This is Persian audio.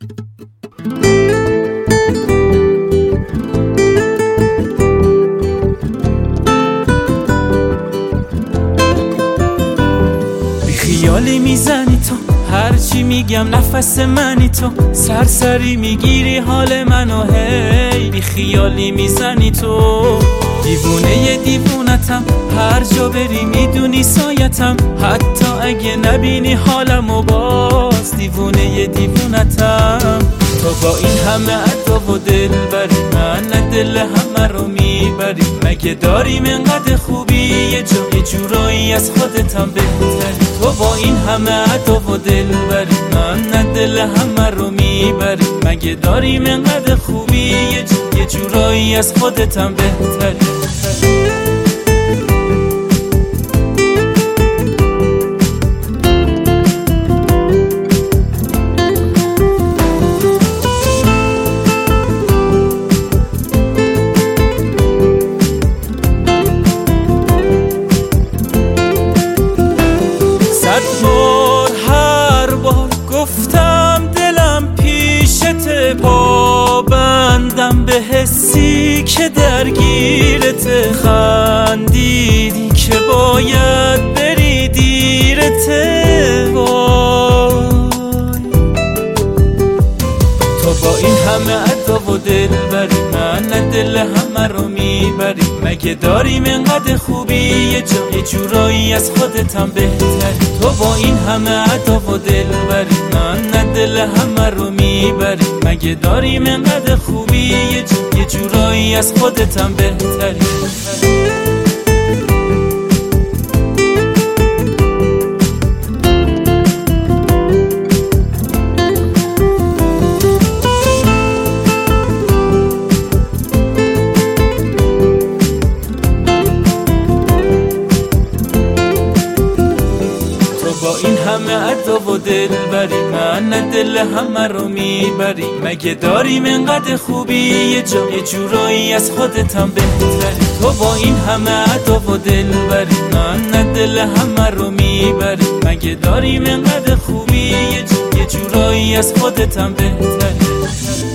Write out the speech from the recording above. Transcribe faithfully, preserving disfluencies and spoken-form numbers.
بیخیالی میزنی تو، هرچی میگم نفس منی تو، سرسری میگیری حال منو هی. بیخیالی میزنی تو، دیوونه دیوونتم، هر جا بری میدونی سایتم، حتی اگه نبینی حالمو باز دیوونه دیوونتم. تو با این همه عدا و دل بری، من دل همه رو میبری. مگه داریم انقدر خوبی یه جا یه جورایی از خودتم بهتری. تو با این همه عدا و دل بری، من دل همه رو میبری. مگه داریم انقدر خوبی یه جا یه جورایی از خودتم بهتری. صد بار هر بار گفتم دلم پیشت، پابندم به حسی که درگیرت. خندیدی که باید بری دیرت، وای. تو با این همه عدا و دل بری، من دل همه رو میبری. مگه داریم انقدر خوبی یه جا یه جورایی از خودتم بهتری. تو با این همه عدا و دل بری، من دل همه رو میبری. مگه داریم انقدر خوبی یه جا یه جورایی از خودتم بهتری. با این همه عدا و دل بری، من دل همه رو میبری. مگه داریم انقدر خوبی یه جا یه جورایی از خودتم بهتری. تو با این همه عدا و دل بری، من دل همه رو میبری. مگه داریم انقدر خوبی یه جا یه جورایی از خودتم بهتری.